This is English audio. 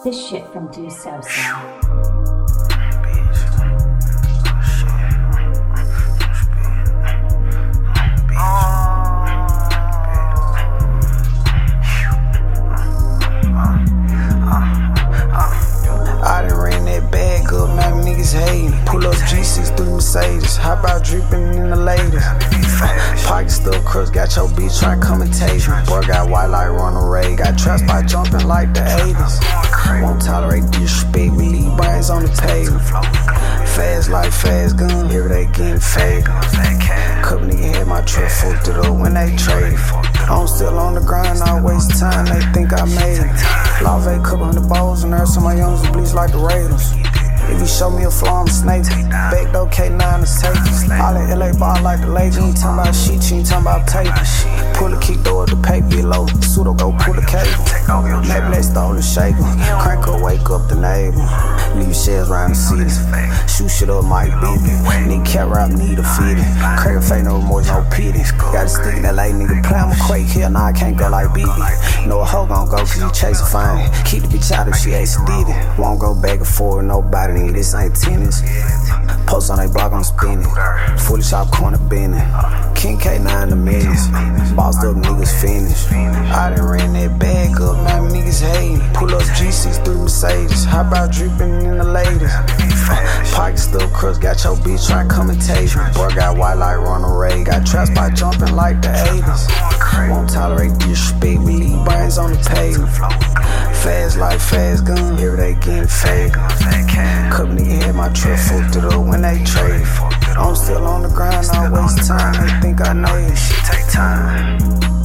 this shit from Do So So. Pull up G6 through Mercedes, hop out drippin' in the latest. Pocket still crooks, got your bitch try commentation. Boy got white like Ronald Ray, got trapped by jumping like the 80s. Won't tolerate disrespect, we leave brains on the pavement. Fast like fast gun, every day getting fake. Couple niggas had my truck fucked it up when they traded. I'm still on the grind, I waste time, they think I made it. Lave couple hundred balls and earth, some of my youngers bleach like the Raiders. If you show me a flaw, I'm a snake. Back though, K9 is taking. All in LA ball like the lady. You ain't talking about shit, you ain't talking about tape. Pull the kick, throw it the paper, get low. Pseudo go pull the cable. Maybe they stole the shaker. Crank her, wake up the neighbor. Leave shells around the city. Shoot shit up, Mike Bibby. Nigga cat rap, need a fitty. Craig fake, no remorse, no pity. Got to stick in LA, nigga play, I'm a quake here. Nah, I can't go like BB. Know a hoe gon' go cause you chase a fine. Keep the bitch out if she ain't did it. Won't go back and forth with nobody, nigga, this ain't tennis. Post on they block, I'm spinning. Fully shop corner bending. King K9 the menace. Bossed up niggas finished. I done ran that bag up, now niggas hating. Pull up G6 through Mercedes, hop out drippin' in the latest. Pocket still crooks, got your bitch try commentation. Boy got white like Ronald Ray, got trapped by jumping like the 80s. Won't tolerate disrespect, we leave brains on the pavement. Fast like fast gun, every day getting fake. Couple niggas had my truck fucked it up when they traded. I'm still on the grind, I waste time, they think I know it. Shit take time.